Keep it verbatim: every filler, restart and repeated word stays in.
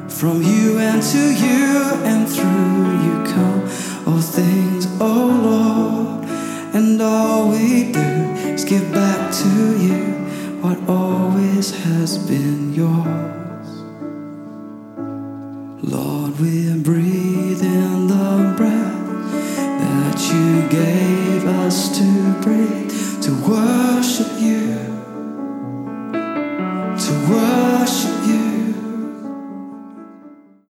From you and to you and through you come all things, oh Lord. And all we do is give back to you what always has been yours. Lord, we breathe in the breath that you gave us to breathe, to work